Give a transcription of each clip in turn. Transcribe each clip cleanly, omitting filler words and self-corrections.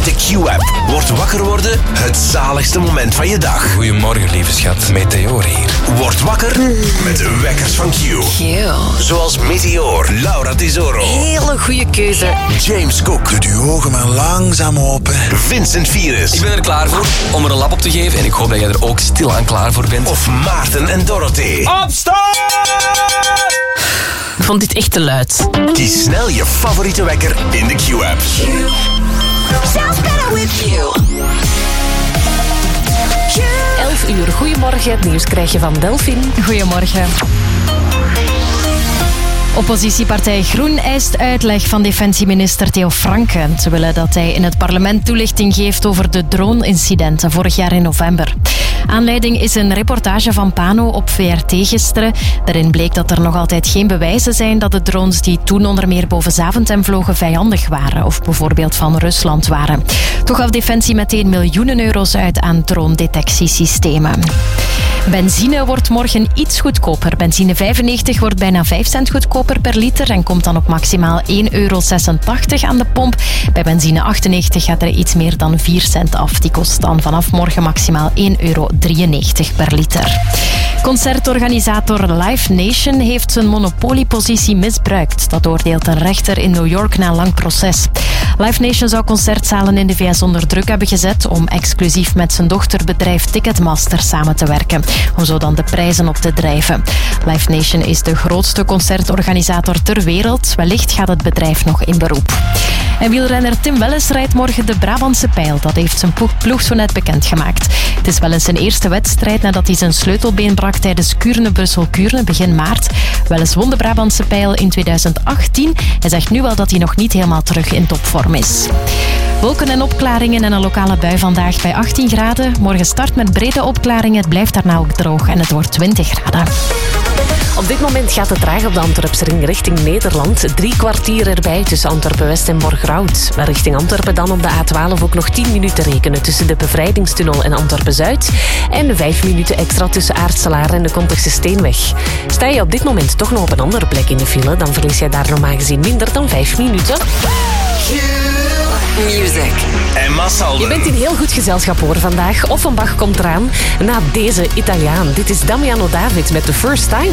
Met de Q-app wordt wakker worden het zaligste moment van je dag. Goedemorgen, lieve schat. Meteor hier. Word wakker met de wekkers van Q. Zoals Meteor, Laura Tesoro. Hele goede keuze. James Cook. Doe je ogen maar langzaam open. Vincent Virus. Ik ben er klaar voor om er een lap op te geven en ik hoop dat jij er ook stilaan klaar voor bent. Of Maarten en Dorothee. Opstaan! Ik vond dit echt te luid. Kies snel je favoriete wekker in de Q-app. Sounds better with you. 11 uur. Goedemorgen. Het nieuws krijg je van Delphine. Goedemorgen. Oppositiepartij Groen eist uitleg van defensieminister Theo Franken. Ze willen dat hij in het parlement toelichting geeft over de drone-incidenten vorig jaar in november. Aanleiding is een reportage van Pano op VRT gisteren. Daarin bleek dat er nog altijd geen bewijzen zijn dat de drones die toen onder meer boven Zaventem vlogen vijandig waren of bijvoorbeeld van Rusland waren. Toch gaf Defensie meteen miljoenen euro's uit aan drone-detectiesystemen. Benzine wordt morgen iets goedkoper. Benzine 95 wordt bijna 5 cent goedkoper per liter en komt dan op maximaal €1,86 aan de pomp. Bij benzine 98 gaat er iets meer dan 4 cent af. Die kost dan vanaf morgen maximaal €1,93 per liter. Concertorganisator Live Nation heeft zijn monopoliepositie misbruikt. Dat oordeelt een rechter in New York na een lang proces. Live Nation zou concertzalen in de VS onder druk hebben gezet om exclusief met zijn dochterbedrijf Ticketmaster samen te werken, om zo dan de prijzen op te drijven. Live Nation is de grootste concertorganisator ter wereld. Wellicht gaat het bedrijf nog in beroep. En wielrenner Tim Welles rijdt morgen de Brabantse Pijl. Dat heeft zijn ploeg zo net bekendgemaakt. Het is Welles zijn eerste wedstrijd nadat hij zijn sleutelbeen brak tijdens Kuurne-Brussel-Kuurne begin maart. Welles won de Brabantse Pijl in 2018. Hij zegt nu wel dat hij nog niet helemaal terug in topvorm is. Wolken en opklaringen en een lokale bui vandaag bij 18 graden. Morgen start met brede opklaringen. Het blijft daarna ook droog en het wordt 20 graden. Op dit moment gaat het traag op de Antwerpse ring richting Nederland. 3 kwartier erbij tussen Antwerpen-West en Borgerhout. Maar richting Antwerpen dan op de A12 ook nog 10 minuten rekenen tussen de Bevrijdingstunnel en Antwerpen-Zuid. En 5 minuten extra tussen Aartselaar en de Kontigse Steenweg. Sta je op dit moment toch nog op een andere plek in de file, dan verlies jij daar normaal gezien minder dan 5 minuten. Music. Emma Salden. Je bent in heel goed gezelschap hoor vandaag. Offenbach komt eraan na deze Italiaan. Dit is Damiano David met The First Time.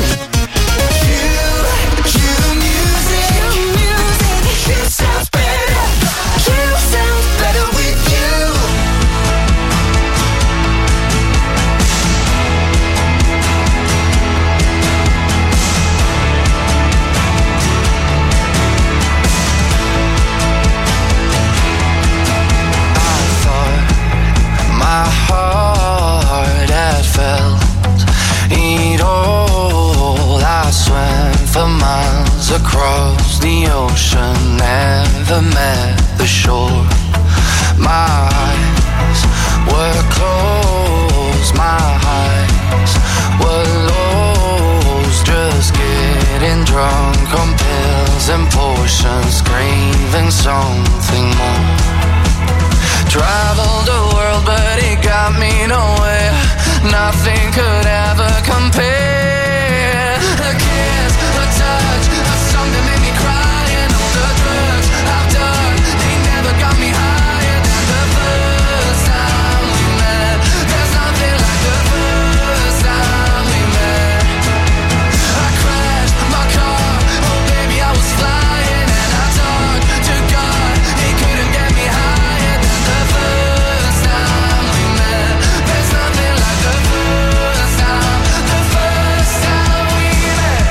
Across the ocean, never met the shore. My eyes were closed, my eyes were lost. Just getting drunk on pills and potions, craving something more. Traveled the world, but it got me nowhere. Nothing could ever compare. A kiss, a touch, a song that made me cry, and all the drugs I've done, they never got me higher than the first time we met. There's nothing like the first time we met. I crashed my car, oh baby I was flying, and I talked to God, he couldn't get me higher than the first time we met. There's nothing like the first time we met.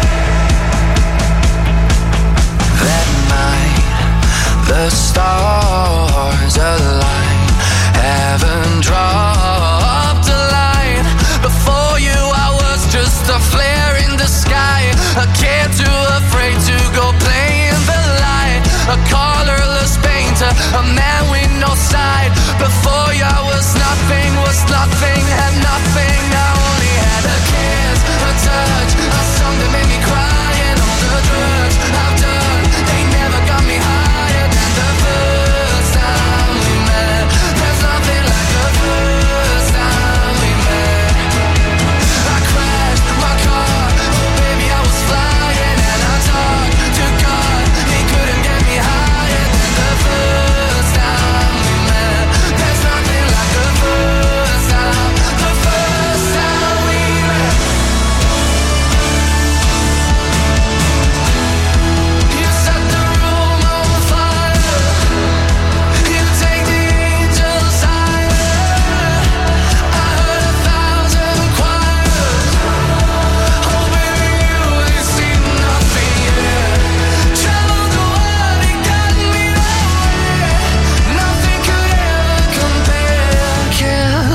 That night, the stars align, heaven dropped a line. Before you I was just a flare in the sky, a kid too afraid to go play in the light, a colorless painter, a man with no side. Before you I was nothing, had nothing. I only had a kiss, a touch, a song that made me cry, and all the drugs I've done, they never got me higher than the first time we met. There's nothing like the first time we met. I crashed my car, oh baby I was flying, and I talked to God, he couldn't get me higher than the first time we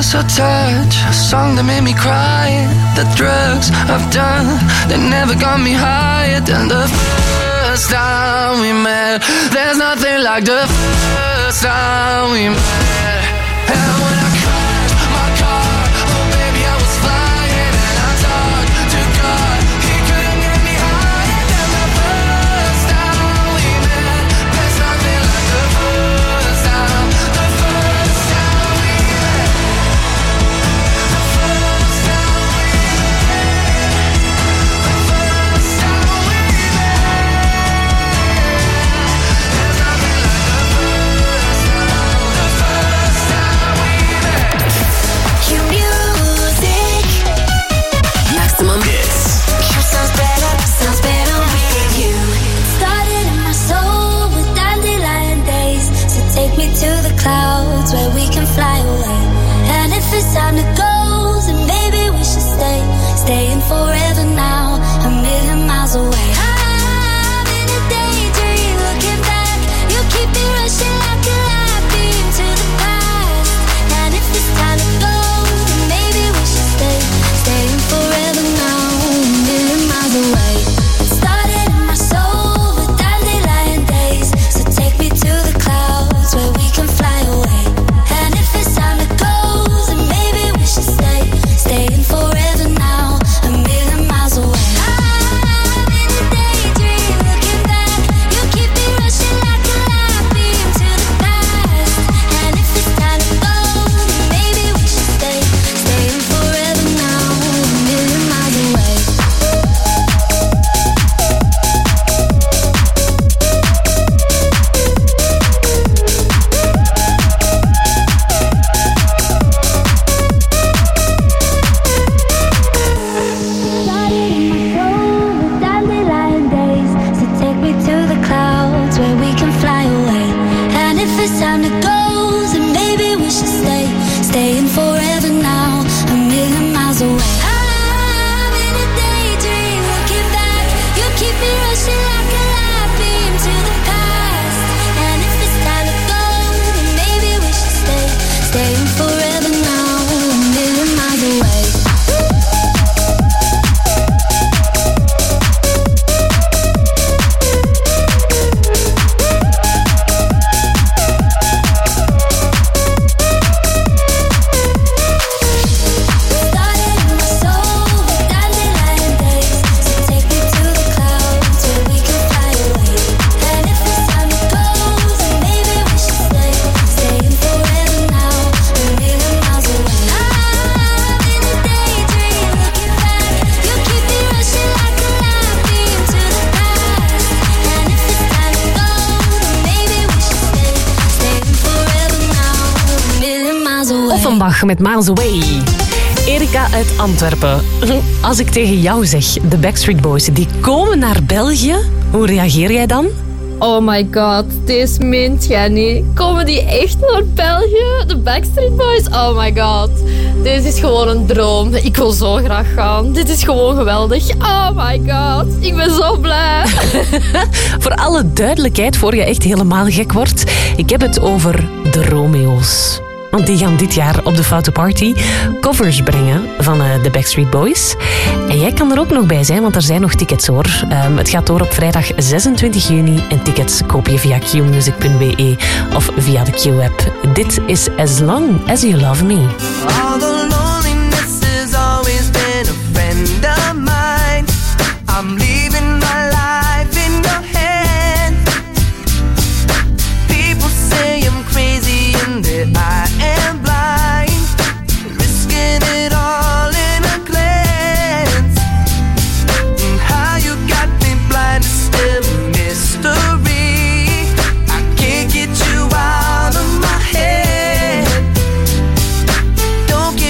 a touch, a song that made me cry. The drugs I've done, they never got me higher than the first time we met. There's nothing like the first time we met. And when I crashed my car, oh baby I was flying, and I talked to God, he couldn't get me higher than the first time we met. There's nothing like the first time, the first time we met. The first time we met. The first time we met. There's nothing like the first time we met. Cue music. Maximum hits. Cue sounds better with you. Started in my soul with dandelion days. So take me to the clouds where we can fly away. And if it's time to go, then maybe we should stay. Staying forever now, a million miles away. I'm in a daydream, looking back. You keep me rushing like a light beam to the past. And if it's time to go, then maybe we should stay. Staying forever now, a million miles away. It started in my soul with dandelion days. So take me to the clouds where we can fly away. And if it's time to go, then maybe we should stay. Staying forever now, a million miles away. I'm in a daydream, looking back. You keep me rushing like a light beam to the past. And if it's time to go, then maybe we should stay. Staying forever now, a million miles away. Started in my soul with dandelion days. So take me to the clouds where we can fly away. And if it's time to go, then maybe we should stay. Staying forever now, a million miles away. I'm in a daydream, looking back. You keep me rushing like a light beam to the past. And if it's time to go, then maybe we should stay. Staying forever now, a million miles away. Started in my soul with dandelion days. So take me to the clouds where we can fly away. And if it's time to go, then maybe we should stay. Staying forever now, a million miles away. I'm in a daydream, looking back. You keep me rushing like a light beam to the past. And if it's time to go, then maybe we should stay. Staying forever now, a million miles away. Offenbach met Miles Away. Erika uit Antwerpen. Als ik tegen jou zeg, de Backstreet Boys, die komen naar België, hoe reageer jij dan? Oh my god, deze meent jij niet. Komen die echt naar België? De Backstreet Boys? Oh my god. Dit is gewoon een droom. Ik wil zo graag gaan. Dit is gewoon geweldig. Oh my god. Ik ben zo blij. Voor alle duidelijkheid, voor je echt helemaal gek wordt, ik heb het over de Romeo's. Want die gaan dit jaar op de Foute Party covers brengen van de Backstreet Boys. En jij kan er ook nog bij zijn, want er zijn nog tickets hoor. Het gaat door op vrijdag 26 juni. En tickets koop je via qmusic.be of via de Q-app. Dit is As Long As You Love Me. Although loneliness has always been a friend of mine, I'm leaving my life in your hand. People say I'm crazy and that I am blind, risking it all in a glance. And how you got me blind is still a mystery. I can't get you out of my head. Don't get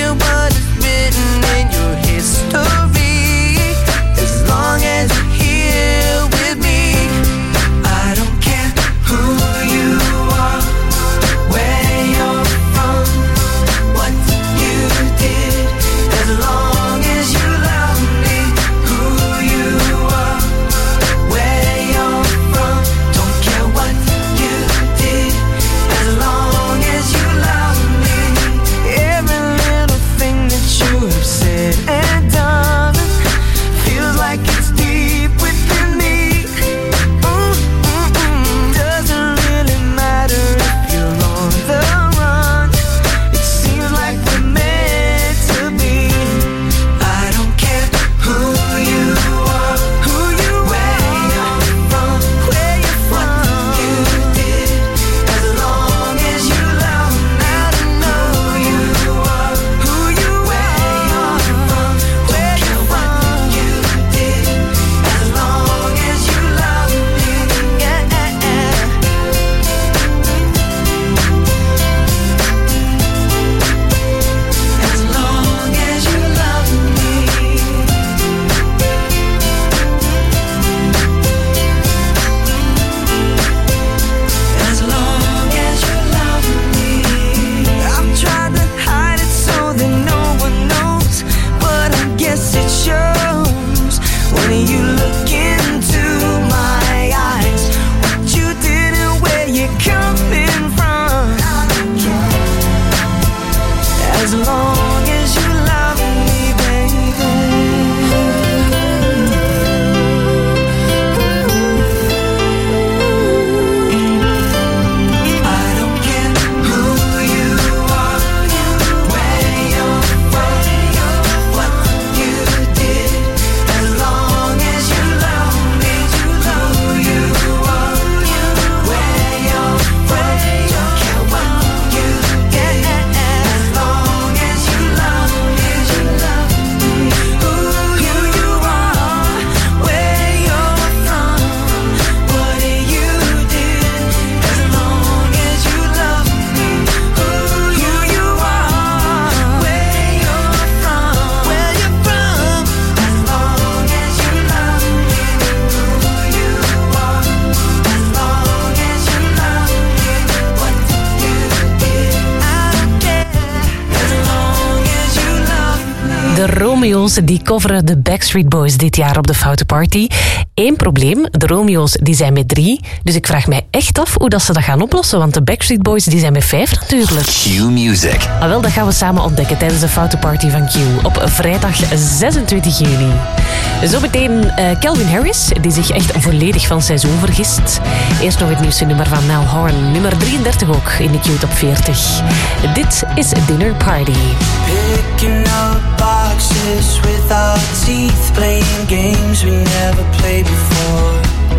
De Romeo's die coveren de Backstreet Boys dit jaar op de Foute Party. Eén probleem, de Romeo's die zijn met 3. Dus ik vraag mij echt af hoe dat ze dat gaan oplossen. Want de Backstreet Boys die zijn met 5 natuurlijk. Q-Music. Ah, wel, dat gaan we samen ontdekken tijdens de Foute Party van Q. Op vrijdag 26 juni. Zometeen Calvin Harris, die zich echt volledig van seizoen vergist. Eerst nog het nieuwste nummer van Niall Horan. Nummer 33 ook in de Q Top 40. Dit is Dinner Party. Picking up boxes with our teeth, playing games we never played before.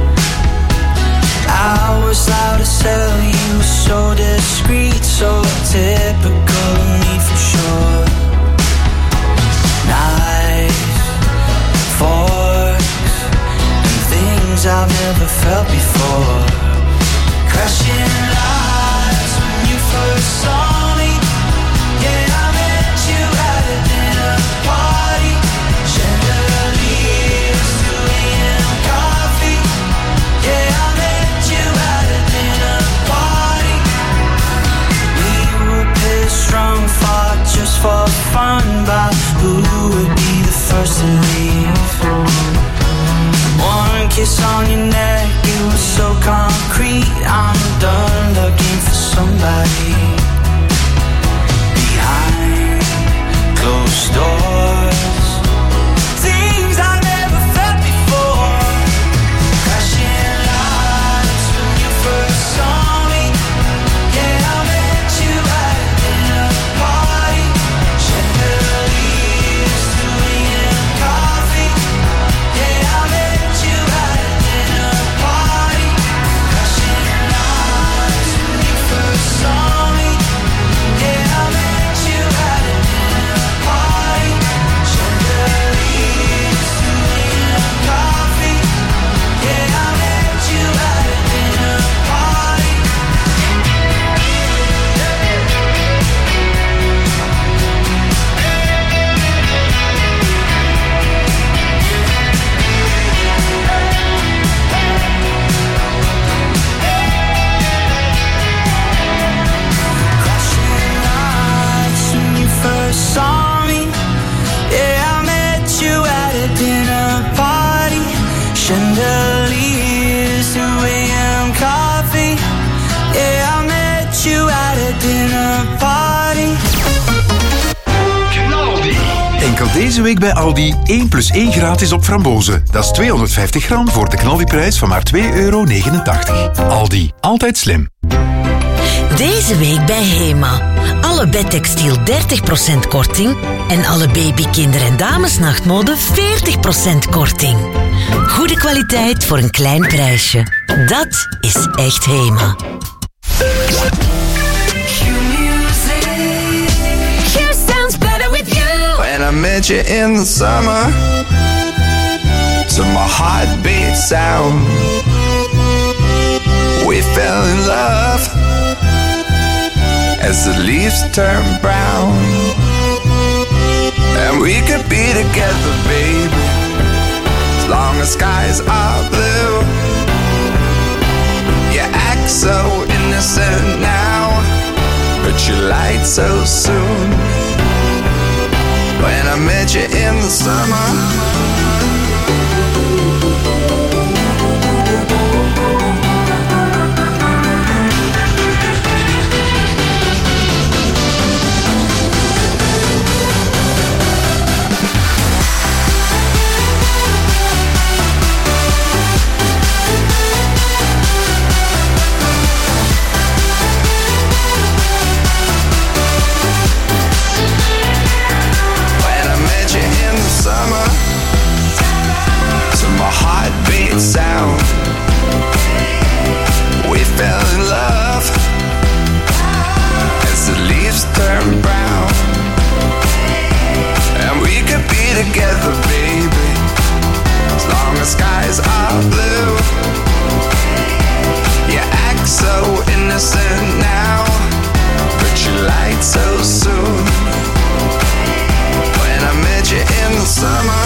I was loud to sell, you were so discreet, so typical of me for sure. Knives, forks, and things I've never felt before. Crashing lights when you first saw me. Yeah, I met you at a dinner party. Chandeliers, 2 a.m. coffee. Yeah, I met you at a dinner party. We were pissed drunk, fought just for fun, but who would be the first to leave? One kiss on your neck, it was so concrete. I'm done looking for somebody behind closed doors. Things I never felt before. Crashing lights when you first saw me. Yeah, I met you at a dinner party. Chandeliers, 2 a.m. coffee. Yeah, I met you at a dinner party. Crashing lights when you first saw me. Yeah, I met you at a dinner party. Chandeliers, 2 a.m. coffee. Yeah, I met you at a dinner party. Crashing lights when you first saw me. Yeah, I met you at a dinner party. Chandeliers, 2 a.m. coffee. Yeah, I met you at a dinner party. Enkel deze week bij Aldi 1 + 1 gratis op frambozen. Dat is 250 gram voor de knaldiprijs van maar €2,89. Aldi, altijd slim. Deze week bij Hema. Alle bedtextiel 30% korting en alle baby, kinder- en damesnachtmode 40% korting. Goede kwaliteit voor een klein prijsje. Dat is echt Hema. Q sounds better with you. When I met you in the summer, to my heartbeat sound, we fell in love as the leaves turn brown. And we could be together, baby, as long as skies are blue. You act so innocent now, but you lied so soon. When I met you in the summer, summer, to my heartbeat sound, we fell in love as the leaves turn brown. And we could be together, baby, as long as skies are blue. You act so innocent now, but you lied so soon. When I met you in the summer,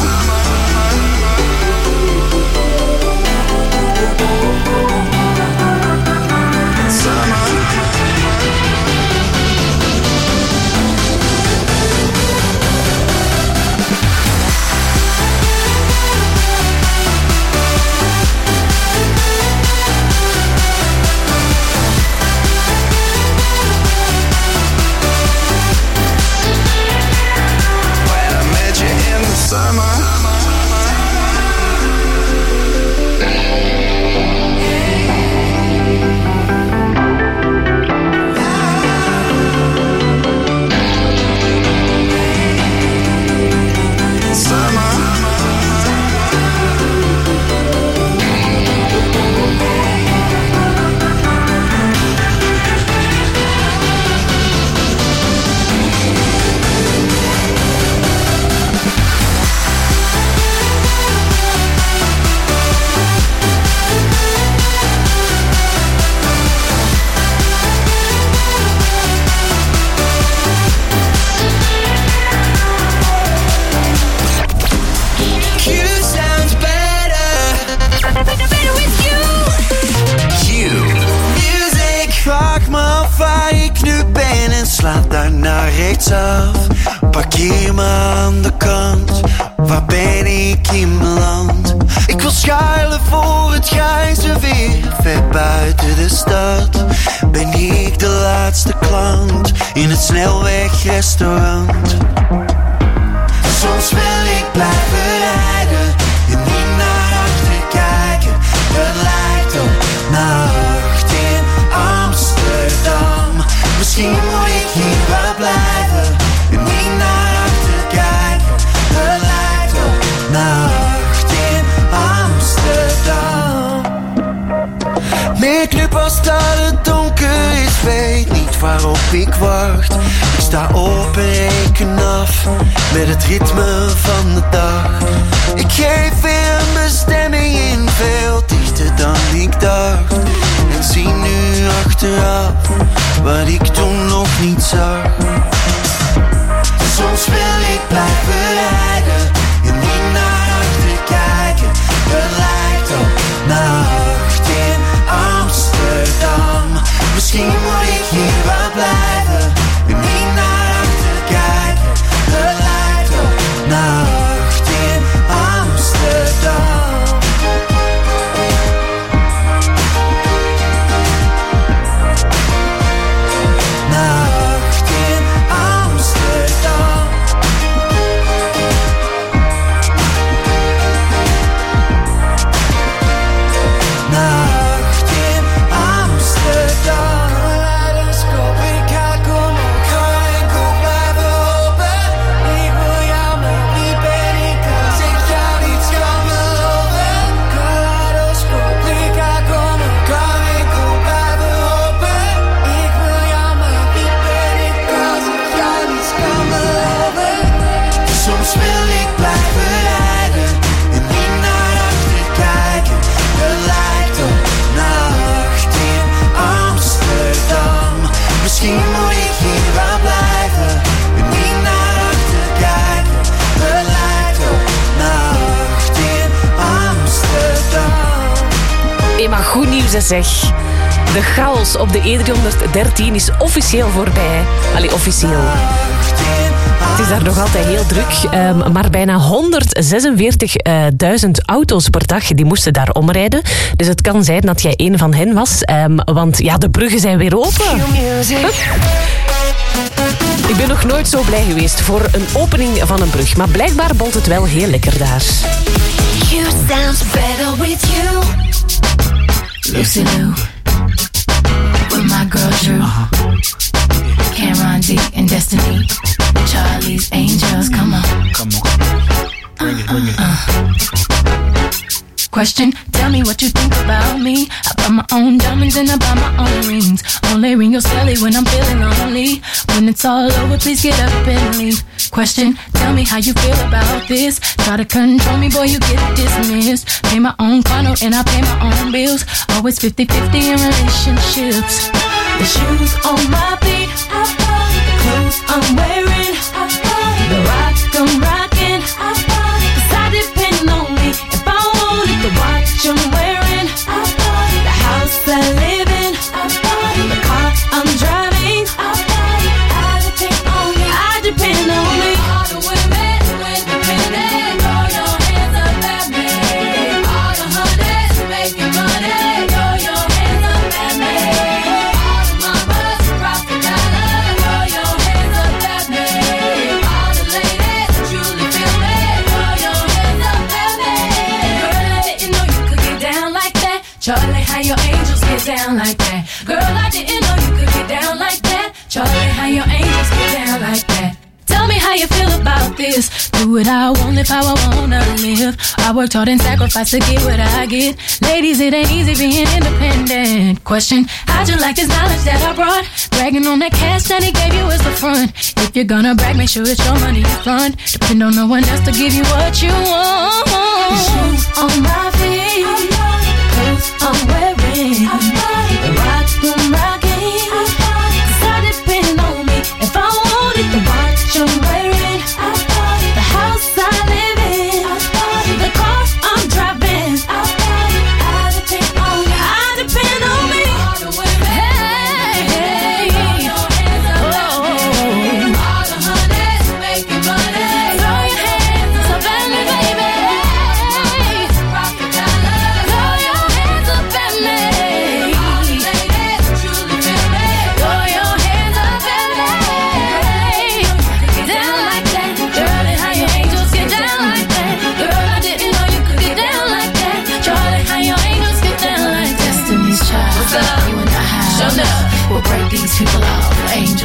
rechtsaf. Parkeer me aan de kant. Waar ben ik in beland? Ik wil schuilen voor het grijze weer. Ver buiten de stad ben ik de laatste klant in het snelwegrestaurant. Soms wil ik blijven rijden en niet naar achter kijken. Het lijkt op nacht in Amsterdam. Misschien moet ik hier wel blijven en niet naar achter kijken. Het lijkt op nacht in Amsterdam. Meer club als dat het donker is, weet niet waarop ik wacht. Ik sta op en reken af met het ritme van de dag. Ik geef weer een bestemming in, veel dichter dan ik dacht. En zie nu achteraf wat ik toen nog niet zag. Soms wil ik blijven rijden en niet naar achter kijken. Het lijkt op nacht in Amsterdam. Misschien moet ik hier wel blijven en niet naar achter kijken. Het lijkt op nacht in Amsterdam. Nacht in Amsterdam. Nacht in Amsterdam. Kaleidoscoop, ik ga komen op, ga enkel blijven hopen. Ik wil jou, maar wie ben ik als ik jou niet kan beloven? Kaleidoscoop, ik ga komen op, ga enkel blijven hopen. Ik wil jou, maar wie ben ik als ik jou niet kan beloven? Soms wil ik blijven rijden en niet naar achter kijken. Het lijkt op nacht in Amsterdam. Misschien moet ik hier wel blijven en niet naar achter kijken. Het lijkt op nacht in Amsterdam. Maar goed nieuws is zeg. De chaos op de E313 is officieel voorbij. Allee, officieel. Het is daar nog altijd heel druk, maar bijna 146.000 auto's per dag die moesten daar omrijden. Dus het kan zijn dat jij een van hen was, want ja, de bruggen zijn weer open. Ik ben nog nooit zo blij geweest voor een opening van een brug, maar blijkbaar bolt het wel heel lekker daar. You sounds better with you. Lucy Lou, with my girl Drew, Cameron D and Destiny, Charlie's Angels, come on. Bring it. Question, tell me what you think about me. I buy my own diamonds and I buy my own rings. Only ring your celly when I'm feeling lonely. When it's all over, please get up and leave. Question, tell me how you feel about this. Try to control me, boy, you get dismissed. Pay my own condo and I pay my own bills. Always 50-50 in relationships. The shoes on my feet, the clothes I'm wearing, the rock I'm rocking, 'cause I depend on me. If I wanted the watch I'm wearing, the house I live in, the car I'm driving, I depend on me. I depend on me. All the women independent, throw your hands up at me. All the hunters making money, throw your hands up at me. All the mamas across the dollar, throw your hands up at me. All the ladies who truly feel me, throw your hands up at me. Girl, I didn't know you could get down like that. Charlie, how your angels get down like that. Girl, I didn't know you could get down like that. Charlie, how your angels get down like that. Tell me how you feel about this. Do what I want, live how I wanna live. I worked hard and sacrificed to get what I get. Ladies, it ain't easy being independent. Question, how'd you like this knowledge that I brought? Bragging on that cash that he gave you as the front. If you're gonna brag, make sure it's your money you front. Depend on no one else to give you what you want. The shoes on my feet, clothes I'm wearing, the rock I'm rocking, 'cause I depend on me. If I wanted the watch I'm wearing, the house I live in, the car I'm driving, I depend on me. I depend on me. Hey, all the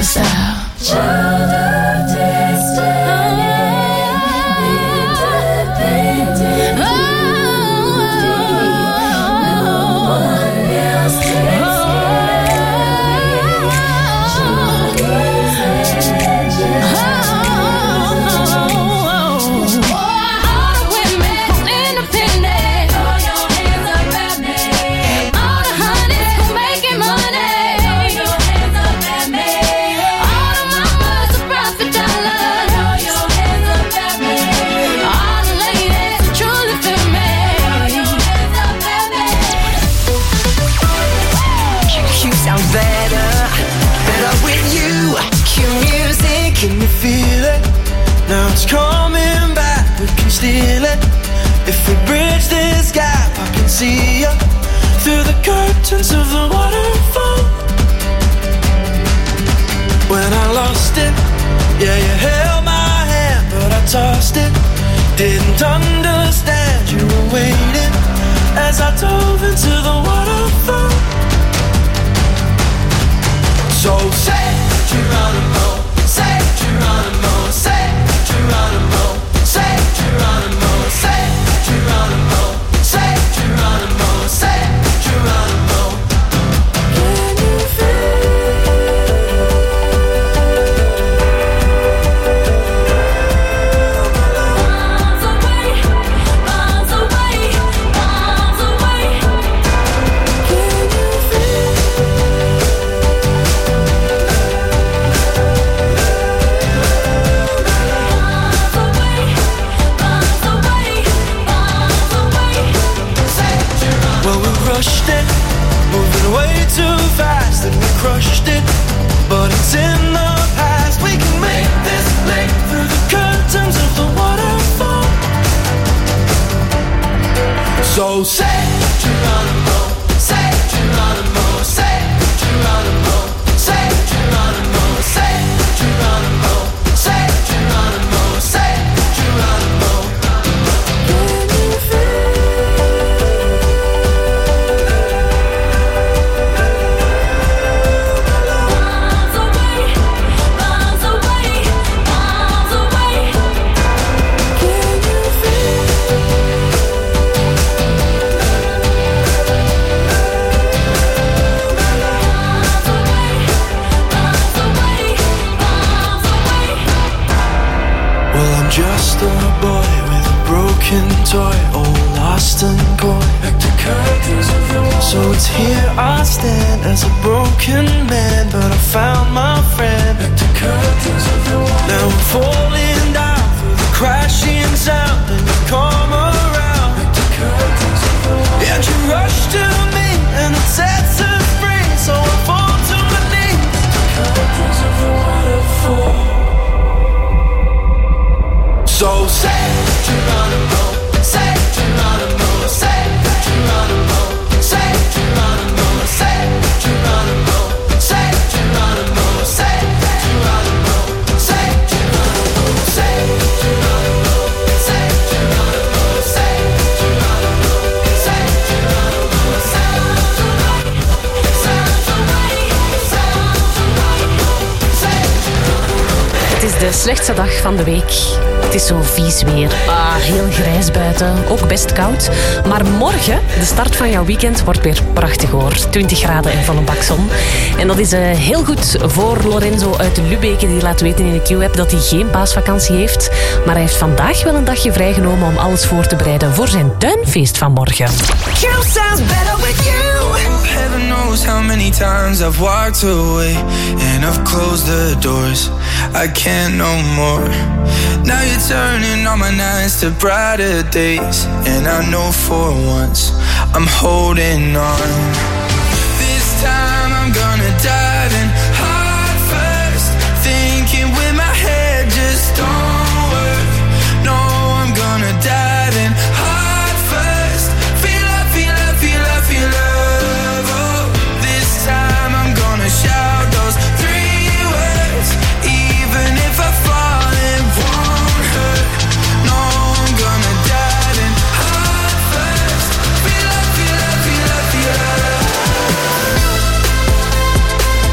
style. Child of destiny, independent. No one else takes Can you feel it? Now it's coming back, we can steal it. If we bridge this gap, I can see you through the curtains of the waterfall. When I lost it, yeah, you held my hand, but I tossed it. Didn't understand you were waiting as I dove into the waterfall. So say Geronimo, say Geronimo, say Geronimo, say Geronimo, say Geronimo, say Geronimo, say Geronimo. Can you feel? Miles away, miles away, miles away. Can you feel? Rushed it, moving way too fast, and we crushed it. But it's in the past. We can make this leap through the curtains of the waterfall. So say Geronimo, say Geronimo, say Geronimo, say Geronimo, say Geronimo, say Geronimo, say Geronimo. Can you feel? Just a boy with a broken toy, all lost and coy. So it's here I stand as a broken man, but I found my friend. Now I'm falling down through the crashing sound, and you come around, and you rush to me, and it sets us free. So I fall to my knees. The curtains of the waterfall. So say Geronimo, say Geronimo, say Geronimo, say Geronimo, say Geronimo, say Geronimo, say Geronimo, say Geronimo, say Geronimo, say Geronimo, say Geronimo, say Geronimo, Het is de slechtste dag van de week. Het is zo vies weer. Heel grijs buiten. Ook best koud. Maar morgen, de start van jouw weekend, wordt weer prachtig hoor. 20 graden en volle bak zon. En dat is heel goed voor Lorenzo uit de Lubeke. Die laat weten in de Q-app dat hij geen paasvakantie heeft. Maar hij heeft vandaag wel een dagje vrijgenomen om alles voor te bereiden voor zijn tuinfeest van morgen. Q sounds better with you. Heaven knows how many times I've walked away and I've closed the doors. I can't no more. Now you're turning all my nights to brighter days, and I know for once I'm holding on. This time I'm gonna dive in heart first, thinking with my head just don't work. No, I'm gonna dive in heart first. Feel love, feel love, feel love, feel love. Oh, this time I'm gonna shout those 3 words, even if I fall it won't hurt. No, I'm gonna dive in heart first. Feel love, feel love, feel love, feel love.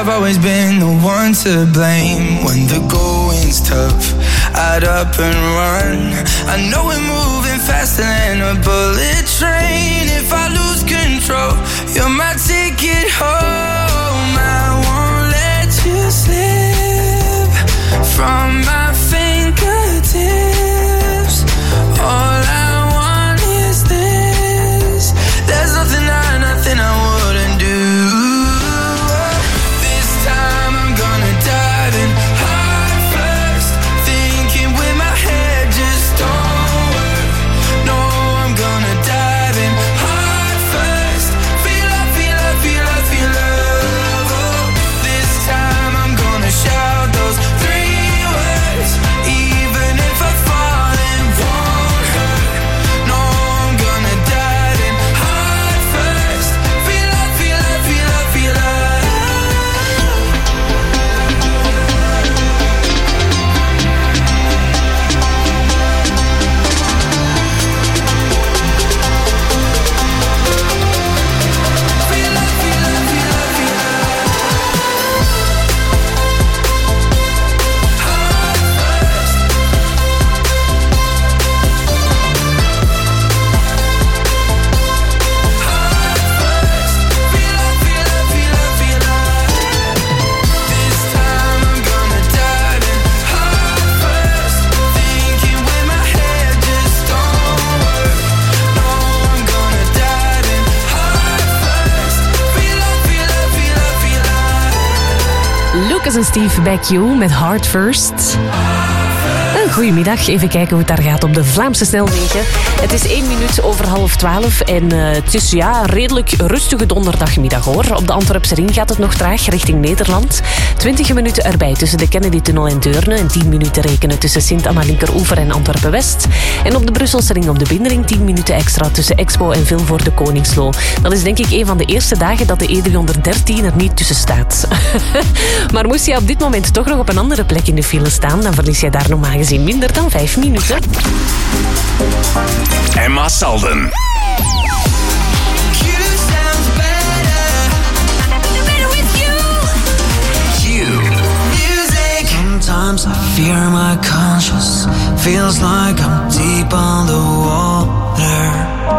I've always been the one to blame. When the going's tough, I'd up and run. I know we're moving faster than a bullet train. If I lose control, you're my ticket home. I won't let you slip from my fingertips. All I want is this. There's nothing I wouldn't do. This time I'm gonna dive in heart first, thinking with my head just don't work. No, I'm gonna dive in heart first. Feel love, feel love, feel love, feel love. Oh, this time I'm gonna shout those 3 words, even if I fall, it won't hurt. No, I'm gonna dive in heart first. Feel love, feel love, feel love, feel love. Lucas en Steve Back You met Heart First. Goedemiddag, even kijken hoe het daar gaat op de Vlaamse snelwegen. Het is 1 minuut over 11:30 en het is een redelijk rustige donderdagmiddag hoor. Op de Antwerpse ring gaat het nog traag richting Nederland. 20 minuten erbij tussen de Kennedy-tunnel en Deurne en 10 minuten rekenen tussen Sint-Anna-Linkeroever en Antwerpen-West. En op de Brusselse ring op de Binnenring 10 minuten extra tussen Expo en Vilvoorde Koningslo. Dat is denk ik een van de eerste dagen dat de E313 er niet tussen staat. Maar moest je op dit moment toch nog op een andere plek in de file staan, dan verlies je daar normaal gezien minder dan 5 minuten. Emma Salden. Sometimes I fear my conscience. Feels like I'm deep on the water.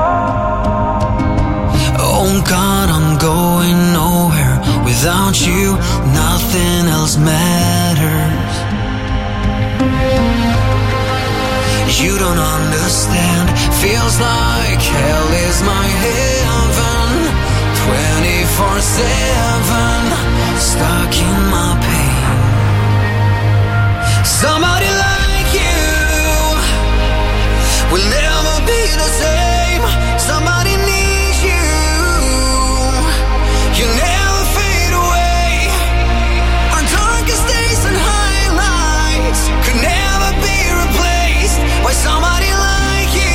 Oh God, I'm going nowhere. Without you, nothing else matters. You don't understand. Feels like hell is my heaven. 24/7, stuck in my pain. Somebody like you will never be the same. Somebody needs you. You never fade away. Our darkest days and highlights could never be replaced by somebody like you.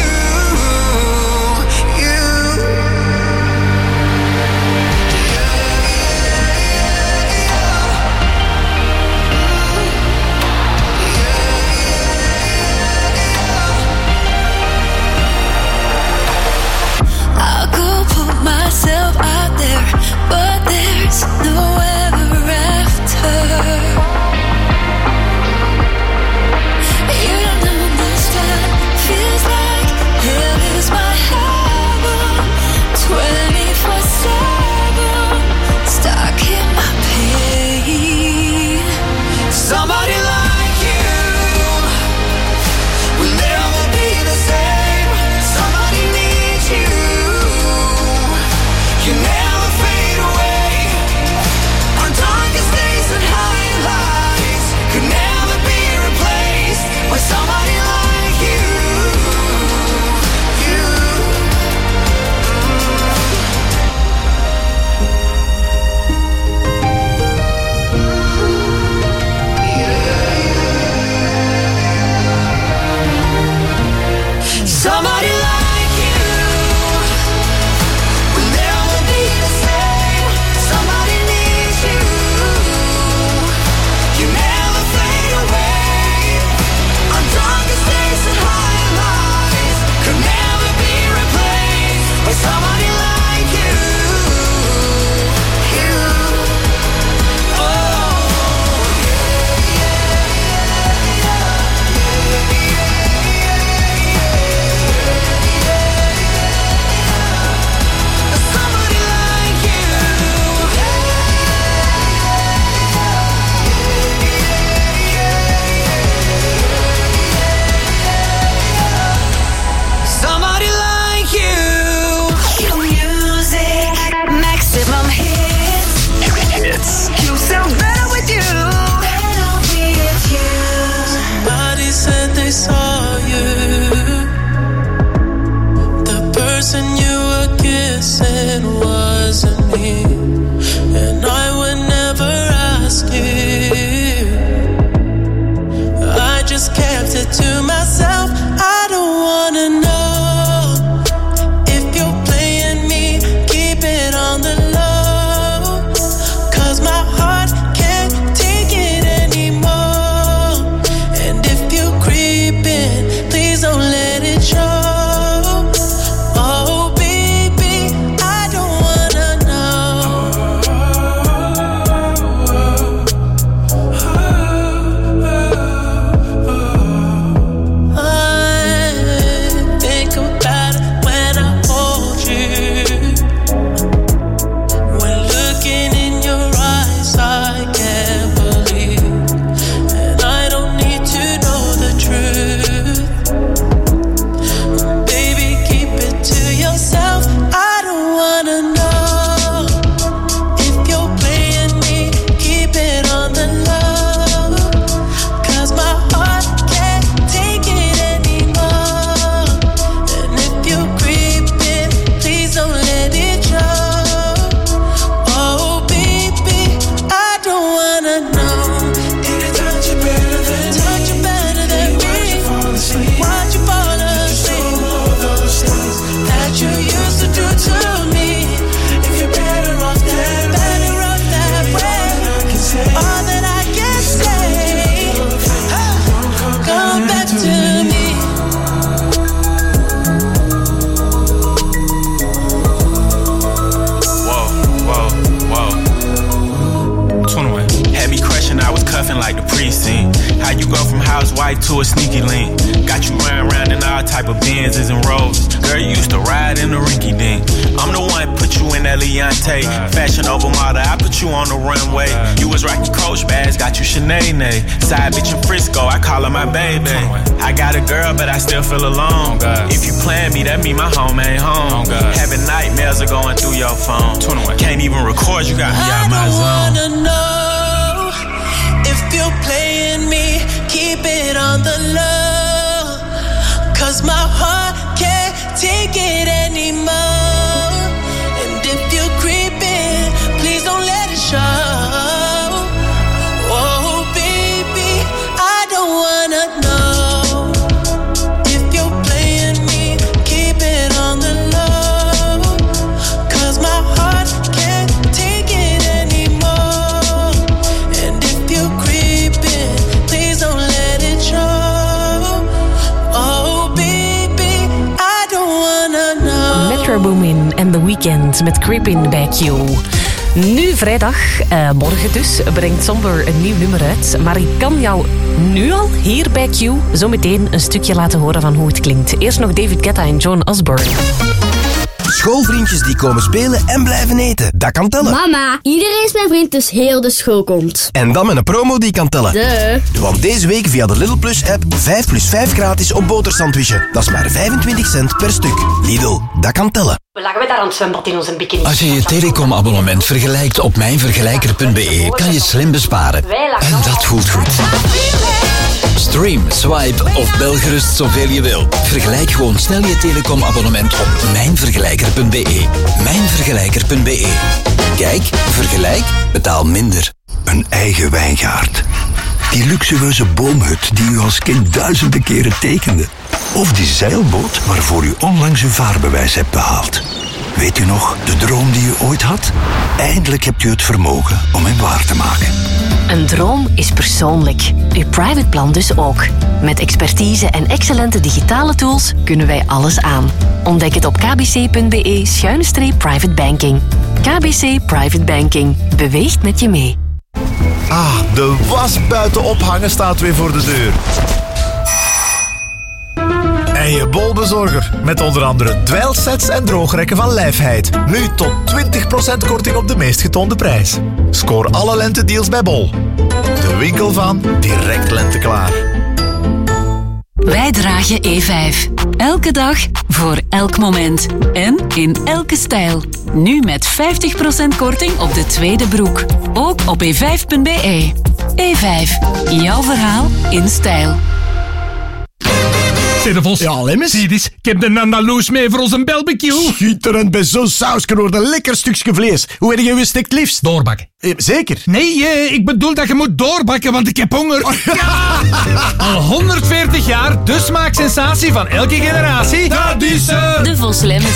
link. How you go from housewife to a sneaky link. Got you running around in all type of Benzes and Rolls. Girl, you used to ride in the rinky dink. I'm the one put you in that Leontay. Fashion over model, I put you on the runway. You was rocking Coach bags, got you Sinead. Side bitch in Frisco, I call her my baby. I got a girl, but I still feel alone. If you plan me, that mean my home ain't home. Having nightmares are going through your phone. Can't even record, you got me out my zone. I wanna know if you're playing me, keep it on the low. 'Cause my heart can't take it anymore. And if you're creeping, please don't let it show. Oh baby, I don't wanna know if you're playing me, keep it on the low. 'Cause my heart can't take it anymore. And if you're creeping, please don't let it show. Oh baby, I don't wanna know. Metro Boomin en The Weeknd met Creepin' bij Q. Nu vrijdag, morgen dus, brengt Somber een nieuw nummer uit. Maar ik kan jou nu al, hier bij Q, zo meteen een stukje laten horen van hoe het klinkt. Eerst nog David Guetta en John Osborne. Schoolvriendjes die komen spelen en blijven eten. Dat kan tellen. Mama, iedereen is mijn vriend, dus heel de school komt. En dan met een promo die kan tellen. Want deze week via de Lidl Plus app 5 + 5 gratis op botersandwichen. Dat is maar 25 cent per stuk. Lidl, dat kan tellen. We lagen we daar aan het zwembad in onze bikini. Als je je telecomabonnement vergelijkt op mijnvergelijker.be, kan je slim besparen. En dat voelt goed. Stream, swipe of bel gerust zoveel je wil. Vergelijk gewoon snel je telecomabonnement op mijnvergelijker.be. Mijnvergelijker.be. Kijk, vergelijk, betaal minder. Een eigen wijngaard. Die luxueuze boomhut die u als kind duizenden keren tekende. Of die zeilboot waarvoor u onlangs uw vaarbewijs hebt behaald. Weet u nog, de droom die u ooit had? Eindelijk hebt u het vermogen om hem waar te maken. Een droom is persoonlijk. Uw private plan dus ook. Met expertise en excellente digitale tools kunnen wij alles aan. Ontdek het op kbc.be/private banking. KBC Private Banking. Beweegt met je mee. Ah, de was buiten ophangen staat weer voor de deur. En je bolbezorger. Met onder andere dweilsets en droogrekken van Lijfheid. Nu tot 20% korting op de meest getoonde prijs. Scoor alle lentedeals bij Bol. De winkel van direct lenteklaar. Wij dragen E5. Elke dag, voor elk moment. En in elke stijl. Nu met 50% korting op de tweede broek. Ook op e5.be. E5. Jouw verhaal in stijl. Zeg de Vos. Ja, Lemmens. Zie eens, ik heb de Andaloes mee voor onze barbecue. Schitterend, bij zo'n sausje wordt een lekker stukje vlees. Hoe heb je gestikt liefst? Doorbakken. Zeker? Nee, ik bedoel dat je moet doorbakken, want ik heb honger. Ja! Al 140 jaar, de smaaksensatie van elke generatie. Dat is De Vos Lemmens.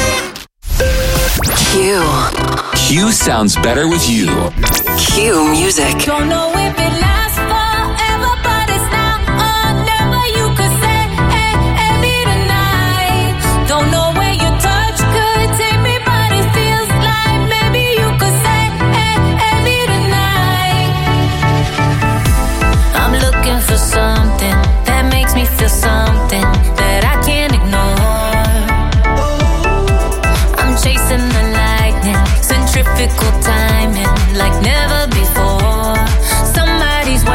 Q. Q sounds better with you. Q music. Don't know if it lasts forever, but it's now or never. You could say, hey, every tonight. Don't know where your touch could take me, but it feels like maybe you could say, hey, every tonight. I'm looking for something that makes me feel something that I can't ignore. I'm chasing the lightning, centrifugal timing like never before. Somebody's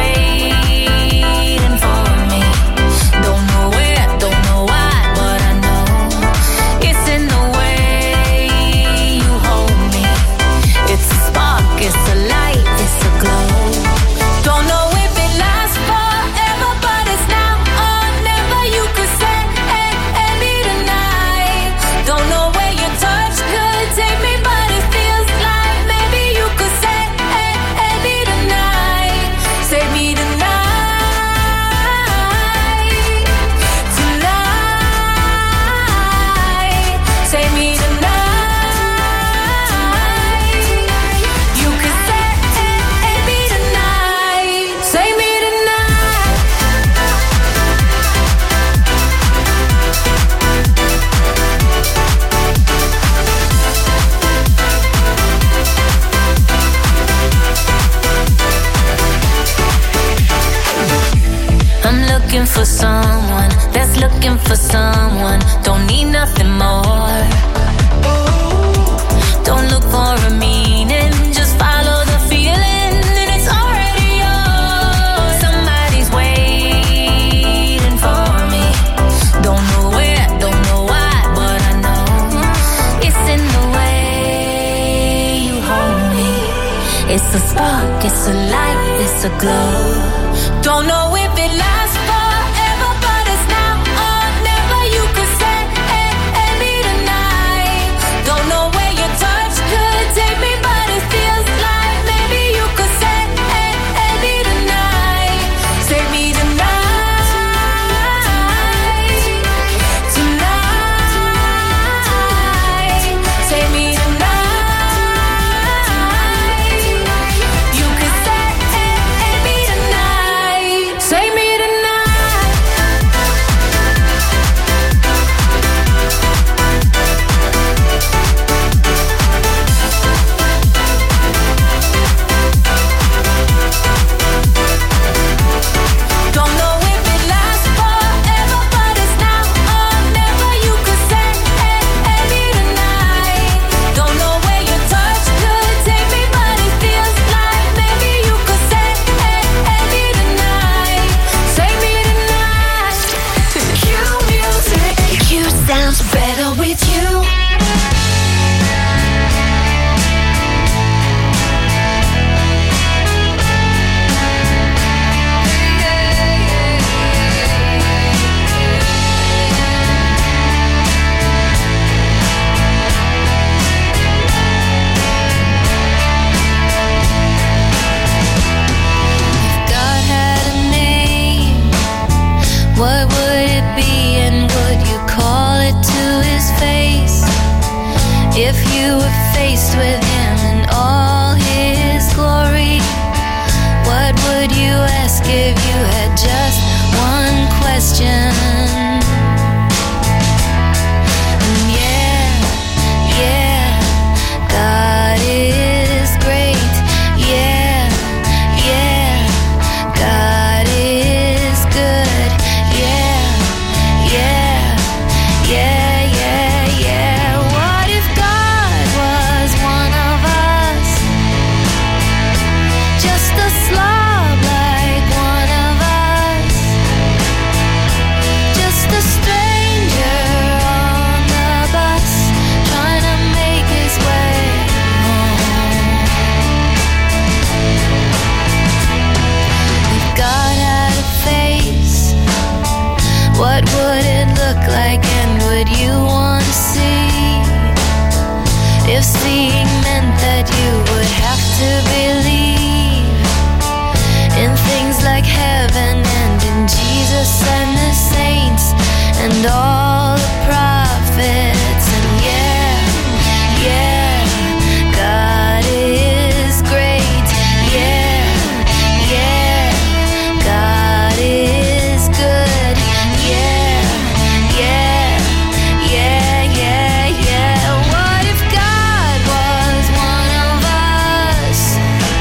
looking for someone that's looking for someone. Don't need nothing more. Don't look for a meaning, just follow the feeling, and it's already yours. Somebody's waiting for me. Don't know where, don't know why, but I know it's in the way you hold me. It's a spark, it's a light, it's a glow. Don't know if it lasts forever, but it's now or never. You could say, me tonight. Don't know where your touch could take me, but it feels like maybe you could say, me tonight. Save me tonight. Tonight. Save me tonight. You could say, me tonight. Save me Don't know if it lasts forever, but it's now or never. You could say, me tonight. Don't know where your touch could take me, but it feels like maybe you could say, me tonight. Save me tonight. Cue music. You sounds better with you. God had a name, what would it be, and would you call it to his face? If you were faced with him in all his glory, what would you ask if you had just one question? And yeah, God is great. Yeah, God is good. Yeah. What if God was one of us? Just a slob like one of us. Just a stranger on the bus, trying to make his way home. If God had a face, what would it look like, and would you want to see? If seeing meant that you would have to believe in things like heaven and in Jesus and the saints and all the prophets. And yeah, God is great. Yeah, God is good. Yeah. What if God was one of us?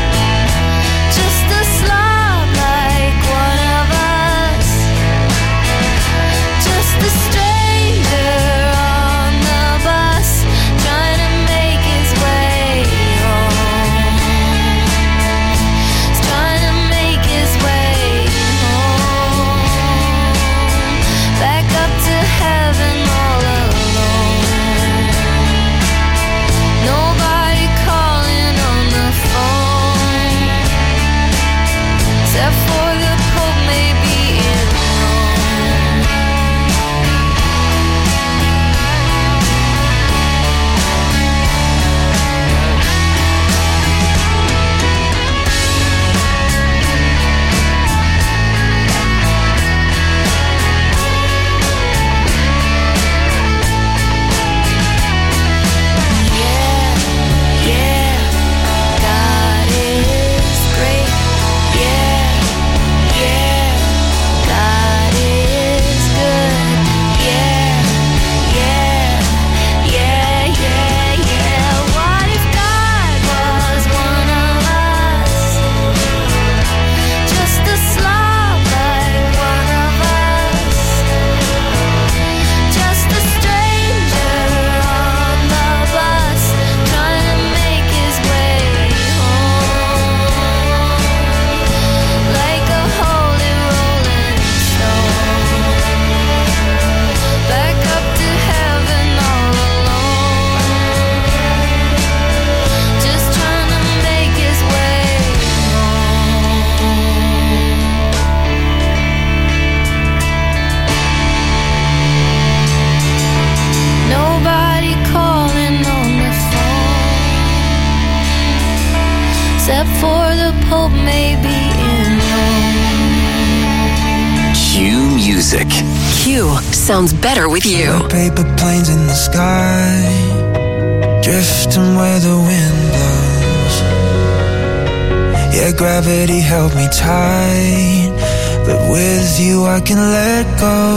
music. Q sounds better with you. Paper planes in the sky, drifting where the wind blows. Yeah, gravity held me tight, but with you I can let go.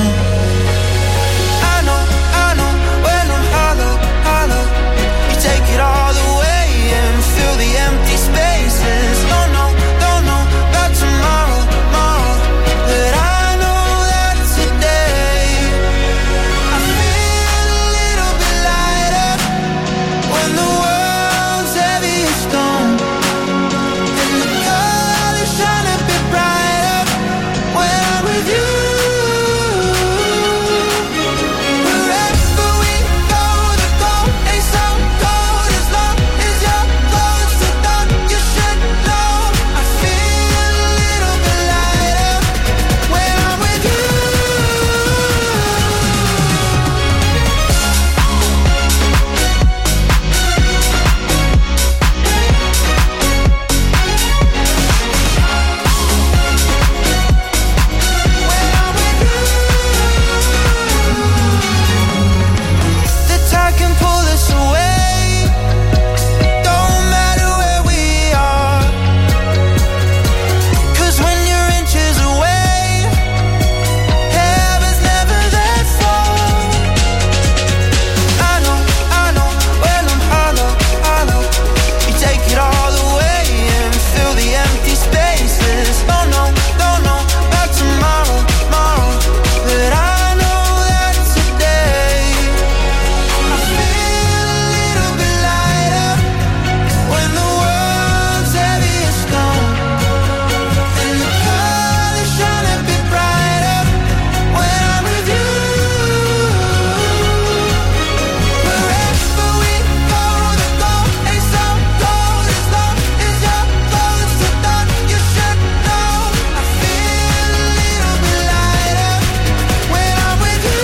I know, when I'm hollow, you take it all away and fill the empty spaces. Don't know about tomorrow, but I know that today I feel a little bit lighter when the world's heavy as stone and the colors shine a bit brighter when I'm with you. Wherever we go, the goal ain't so cold as long as you're close to dawn. You should know I feel a little bit lighter when I'm with you. The tide can pull us away, don't matter where we are, 'cause when you're inches away, heaven's never that far. I know, when I'm hollow, you take it all away and fill the empty spaces. Don't know about tomorrow, but I know that today I feel a little bit lighter when the world's heavy as stone and the colors shine a bit brighter when I'm with you. Wherever we go, the goal ain't so cold as long as you're close to dawn. You should know I feel a little bit lighter when I'm with you.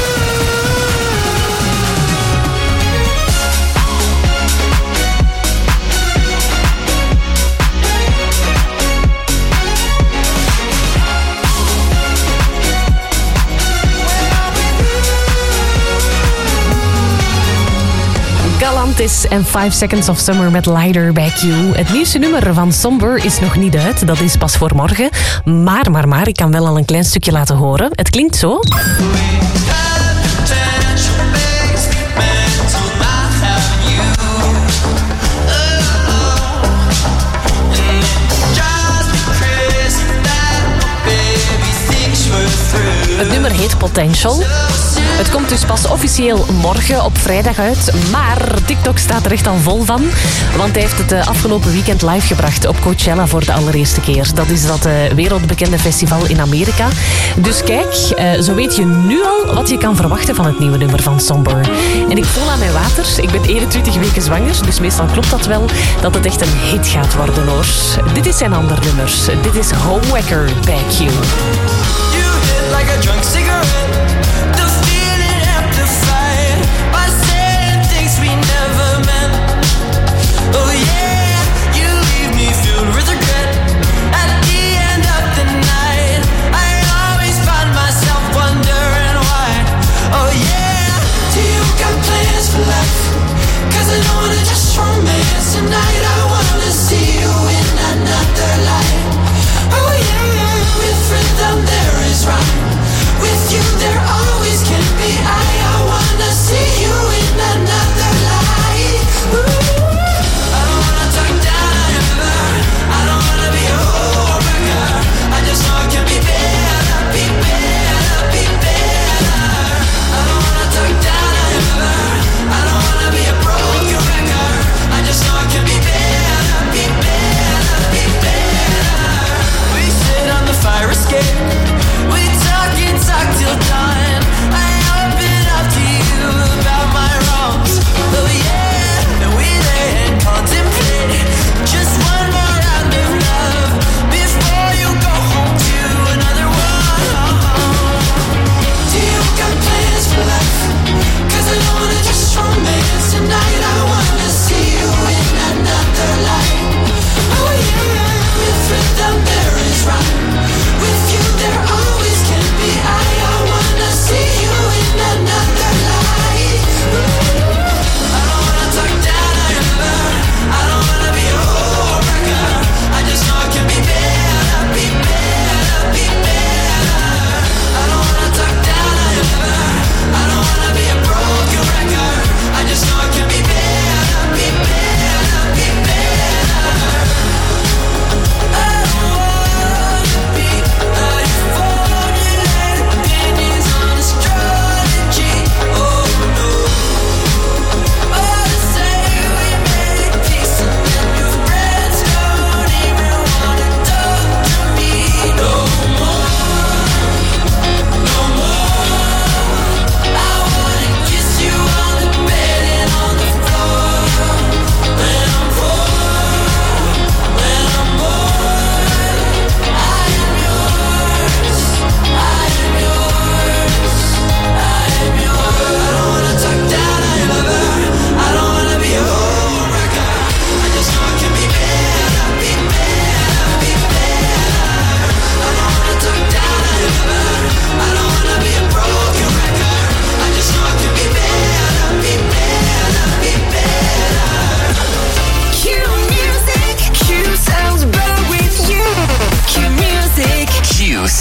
Galantis en 5 Seconds of Summer met Lighter bij Q. Het nieuwste nummer van Somber is nog niet uit. Dat is pas voor morgen. Maar, ik kan wel al een klein stukje laten horen. Het klinkt zo. Het nummer heet Potential. Het komt dus pas officieel morgen op vrijdag uit. Maar TikTok staat er echt al vol van. Want hij heeft het afgelopen weekend live gebracht op Coachella voor de allereerste keer. Dat is dat wereldbekende festival in Amerika. Dus kijk, zo weet je nu al wat je kan verwachten van het nieuwe nummer van Somber. En ik voel aan mijn water. Ik ben 21 weken zwanger, dus meestal klopt dat wel dat het echt een hit gaat worden hoor. Dit is zijn ander nummer. Dit is Homewrecker bij Q. Like a drunk cigarette, the feeling amplified by saying things we never meant. Oh yeah, you leave me filled with regret. At the end of the night, I always find myself wondering why. Oh yeah, do you got plans for life? 'Cause I don't wanna just romance tonight. I wanna see you in another light. Oh yeah, with friends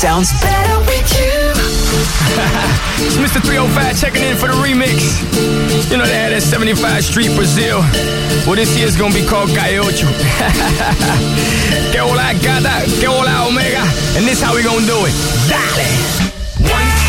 sounds better with you. It's Mr. 305 checking in for the remix. You know they had that 75 Street Brazil. Well, this year's gonna be called Caiocho. Que hola gata, que hola omega. And this how we gonna do it. Dale! 1, 2, 3,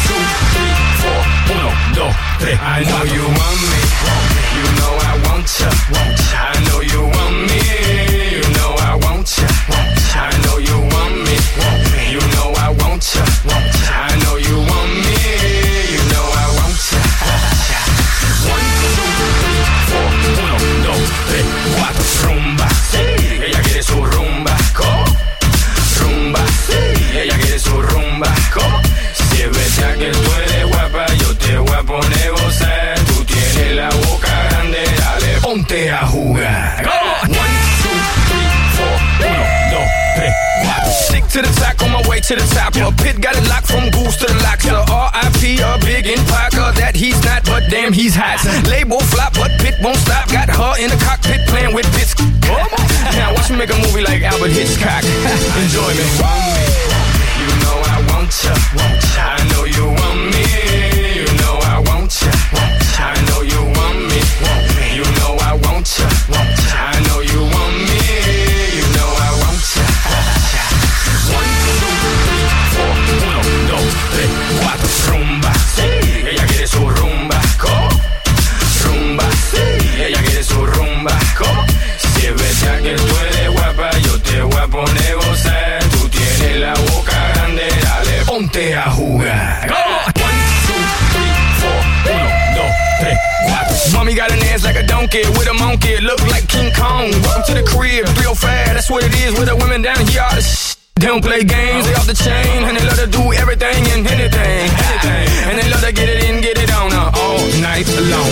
4, 1, 2, 3. I know you want me. You know I want ya. I know you want me. You know I want ya. I know you want me. You know I want ya. I know you want me. You know I want ya. 1, 2, 3, 4, 1, 2, 3, 4. Rumba, sí, ella quiere su rumba. Rumba, sí, ella quiere su rumba. Si es verdad que tú eres guapa, yo te voy a poner gozar. Tú tienes la boca grande, dale, ponte a jugar. 1, 2, 3, 4, 1, 2, 3, 4. Stick to the top, on my way to the top. A pit got it locked from goose to the locks. R.I.P. a big in Parker, that he's not, but damn he's hot. Label flop, but Pit won't stop. Got her in the cockpit playing with bits. Now watch me make a movie like Albert Hitchcock. Enjoy me. You know I want ya. I know you want me. You know I want ya. I know you want me. You know I want ya. I know you want me. You know I want ya. 1, 2, 3, 4, 1, 2, 3, 4. Rumba, sí, ella quiere su rumba. Rumba, sí, ella quiere su rumba. Si es verdad que tú eres guapa, yo te voy a poner gozar. Tú tienes la boca grande, dale, ponte a jugar. 1, 2, 3, 4, 1, 2, 3, 4. Mommy got an ass like a donkey with a monkey, look like King Kong. Welcome to the crib, 305, that's what it is with the women down here. All the they don't play games, they off the chain, and they love to do everything and anything. And they love to get it in, get it on all night long.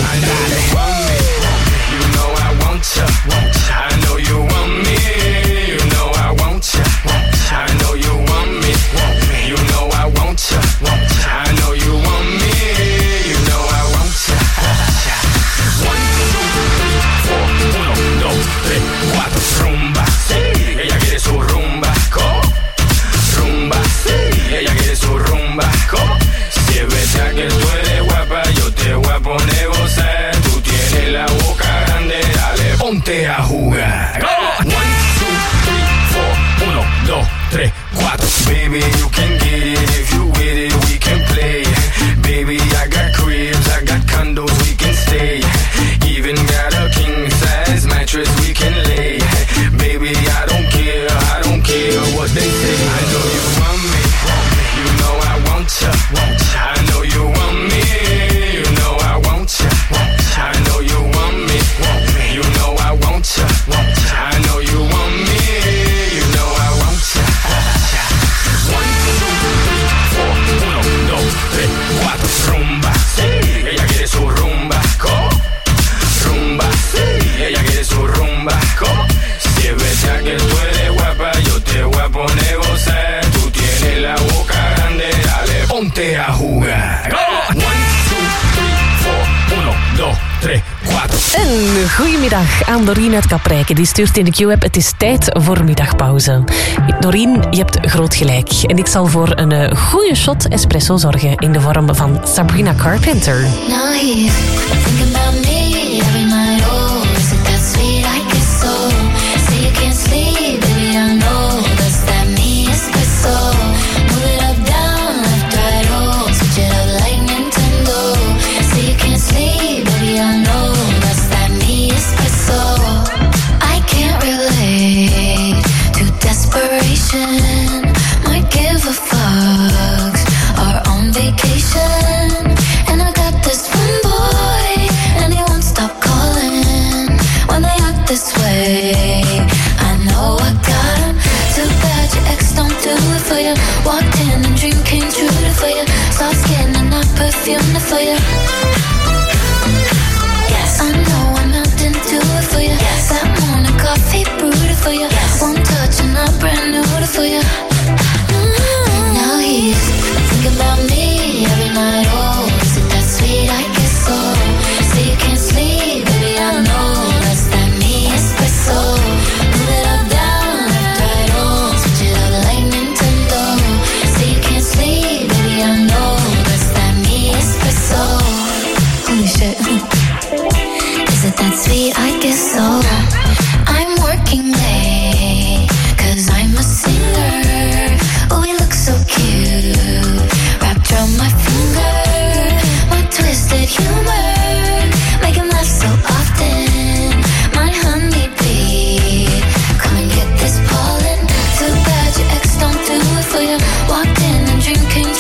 You know I want ya. I know you want me. You know I want ya. I know you want me. You know I want ya. I know you want me. You know I want ya. 1, 2, 3, 4, 1, 2, 3, 4. Rumba, sí, ella quiere su rumba. Rumba, sí, ella quiere su rumba. Si es verdad que tú eres guapa, yo te voy a poner gozar. Tú tienes la boca grande, dale, ponte a jugar. 1, 2, 3, 4, 1, 2, 3, 4. Baby, you can get it if you with it, we can play. Baby, I got cribs, I got condos, we can stay. Even got a king size mattress we can lay. Baby, I don't care what they say. I know you want me, you know I want ya. I know you want me, you know I want ya. I know you want me, you know I want ya. I know you want me, you know I want ya. 1, 2, 3, 4, 1, 2, 3, 4. Rumba, sí, ella quiere su rumba. Rumba, sí, ella quiere su rumba. Si es verdad que tú eres guapa, yo te voy a poner gozar. Tú tienes la boca grande, dale, ponte a jugar. 1, 2, 3, 4, 1, 2, 3, 4. Een goedemiddag aan Doreen uit Kaprijke. Die stuurt in de Q-app: het is tijd voor middagpauze. Doreen, je hebt groot gelijk. En ik zal voor een goede shot espresso zorgen in de vorm van Sabrina Carpenter. Now here, think about me every night. Oh, is it that sweet? I guess so. Say you can't sleep, baby, I know. That's that me espresso. Move it up, down, left, right, oh. Switch it up like Nintendo. Say you can't sleep, baby, I know. That's that me espresso. I can't relate to desperation. Might give a fuck. Are on vacation. And I got this one boy, and he won't stop calling when they act this way. I know I got him. Too bad your ex don't do it for you. Walked in and dream came true for you. Soft skin and not perfume for you.